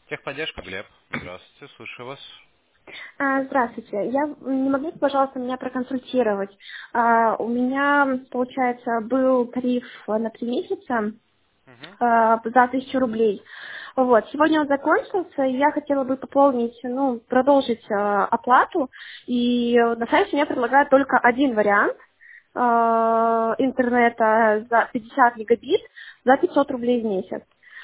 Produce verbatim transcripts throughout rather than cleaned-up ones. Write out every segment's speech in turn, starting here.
Техподдержка, Глеб. Здравствуйте, слушаю вас. А, Здравствуйте. Я не могли бы, пожалуйста, меня проконсультировать? А, У меня, получается, был тариф на три месяца Мгм. а, за тысячу рублей. Вот. Сегодня он закончился, и я хотела бы пополнить, ну, продолжить а, оплату. И на сайте мне предлагают только один вариант а, интернета за пятьдесят мегабит за пятьсот рублей в месяц.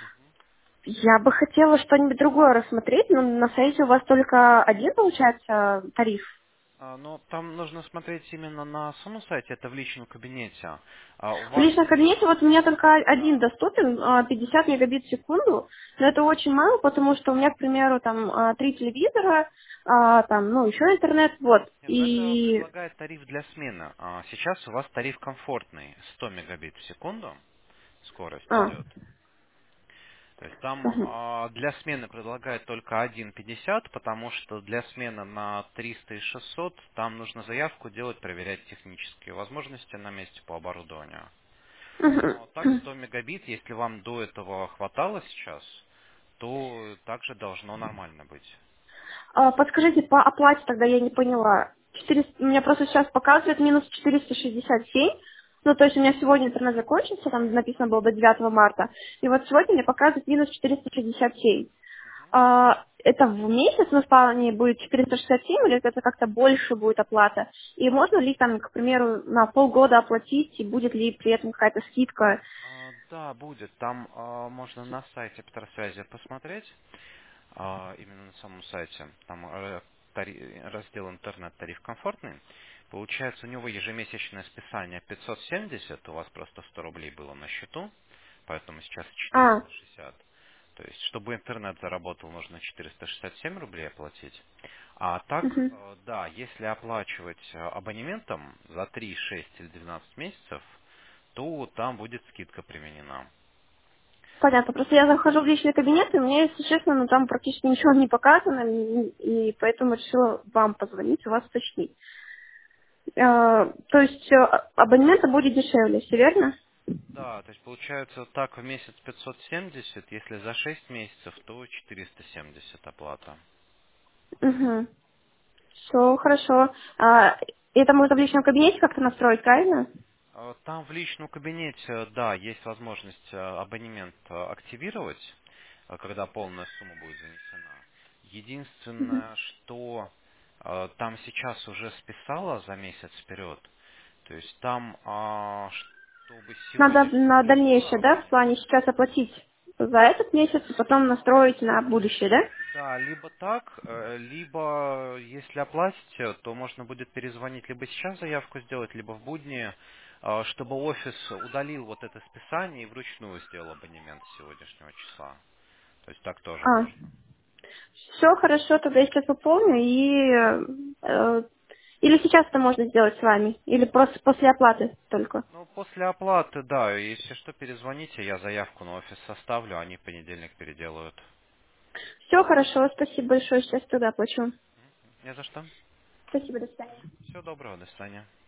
Я бы хотела что-нибудь другое рассмотреть, но на сайте у вас только один, получается, тариф. А, ну, там нужно смотреть именно на самом сайте, это в личном кабинете. А у В вас... личном кабинете вот у меня только один Да. доступен, а, пятьдесят мегабит в секунду, но это очень мало, потому что у меня, к примеру, там а, три телевизора, а, там, ну, еще интернет, вот, Нет, ну это и... предлагает тариф для смены. А сейчас у вас тариф комфортный, сто мегабит в секунду скорость А, идет. То есть там мгм. а, для смены предлагают только один пятьдесят, потому что для смены на триста и шестьсот там нужно заявку делать, проверять технические возможности на месте по оборудованию. Но так Мгм. сто мегабит, если вам до этого хватало сейчас, то также должно нормально быть. А, подскажите, по оплате тогда я не поняла. четыреста, у меня просто сейчас показывает минус четыреста шестьдесят семь. Ну, то есть у меня сегодня интернет закончился, там написано было до девятого марта. И вот сегодня мне показывает минус четыреста шестьдесят семь. А, это в месяц на спальне будет четыреста шестьдесят семь или это как-то больше будет оплата? И можно ли там, к примеру, на полгода оплатить, и будет ли при этом какая-то скидка? А, да, будет. Там а, можно на сайте Петросвязи посмотреть, а, именно на самом сайте. Там э, тари- раздел интернет тариф комфортный. Получается, у него ежемесячное списание пятьсот семьдесят, у вас просто сто рублей было на счету, поэтому сейчас А, четыреста шестьдесят. То есть, чтобы интернет заработал, нужно четыреста шестьдесят семь рублей оплатить. А так, мгм. э, да, если оплачивать э, абонементом за три, шесть или двенадцать месяцев, то там будет скидка применена. Понятно. Просто я захожу в личный кабинет, и мне, если честно, ну там практически ничего не показано, и, и поэтому решила вам позвонить, у вас уточнить. Э, то есть э, абонемента будет дешевле, все верно? Да, то есть получается так в месяц пятьсот семьдесят, если за шесть месяцев, то четыреста семьдесят оплата. Угу. Все хорошо. А, это можно в личном кабинете как-то настроить, правильно? Э, Там в личном кабинете, да, есть возможность э, абонемент э, активировать, э, когда полная сумма будет занесена. Мгм. Единственное, что э, там сейчас уже списало за месяц вперед, то есть там, а, чтобы Надо сегодня на всплыло дальнейшее, да, в плане абонемент, сейчас оплатить за этот месяц, и потом настроить на будущее, да? да, либо так, э, либо если оплатите, то можно будет перезвонить, либо сейчас заявку сделать, либо в будни, э, чтобы офис удалил вот это списание и вручную сделал абонемент с сегодняшнего числа. То есть так тоже А, можно. все хорошо, тогда я сейчас пополню, и э, или сейчас это можно сделать с вами, или просто после оплаты только. Ну, после оплаты, да, если что, перезвоните, я заявку на офис составлю, они в понедельник переделают. Все хорошо, спасибо большое, сейчас туда оплачу. Не за что. Спасибо, до свидания. Всего доброго, до свидания.